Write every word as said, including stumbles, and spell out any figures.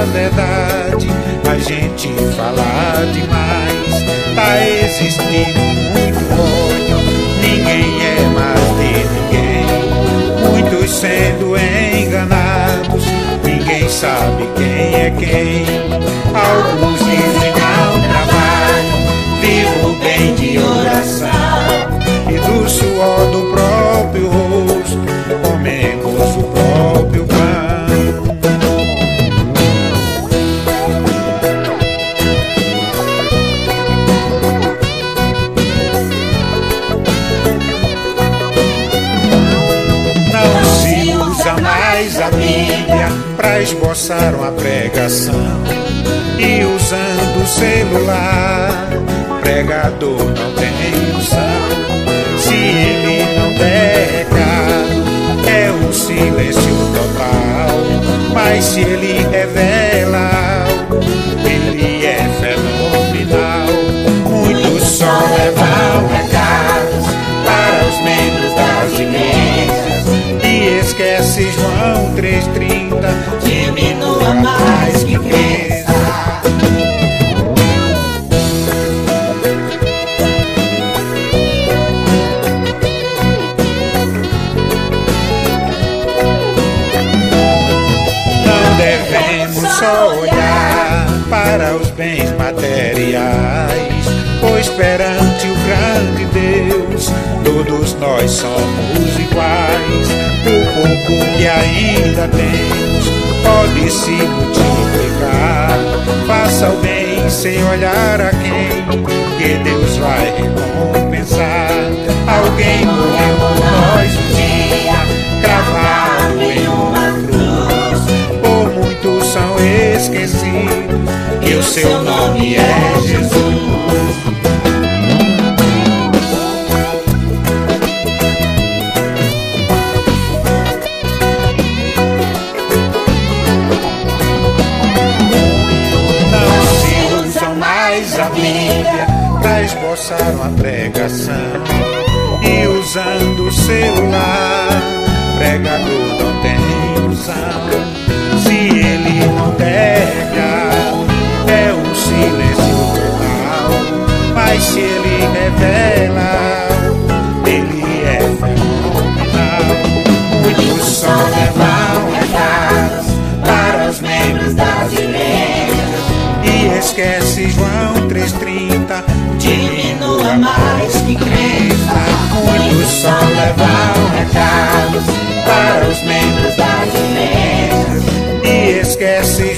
a verdade, a gente fala demais. Tá existindo muito ódio, ninguém é mais de ninguém. Muitos sendo enganados, ninguém sabe quem é quem. Alguns dizem não trabalham, vivo bem de oração, e do suor do próprio rosto comemos o próprio pão. Não se usa mais a Bíblia pra esboçar uma pregação, e usando o celular, pregador não tem noção. Se ele não der recado, é um silêncio total. Mas se ele revela algo, ele é fenomenal. Muitos só levam recados para os membros das igrejas e esquece João três e trinta, diminua mais que cresça. Só olhar para os bens materiais, pois perante o grande Deus todos nós somos iguais. O pouco que ainda temos pode se multiplicar. Faça o bem sem olhar a quem, que Deus vai recompensar. Alguém morreu por nós um dia, cravado em uma cruz. Por muitos são esquecidos, e o seu nome é Jesus. A Bíblia pra esboçar uma pregação, e usando o celular, pregador não tem noção. Se ele não der recado, é um silêncio total. Mas se ele revela, ele é fenomenal. Muitos só levam recados para os membros das igrejas e esquece João três e trinta, diminua mais que cresça. Muitos só levam recados para os membros das igrejas e esquece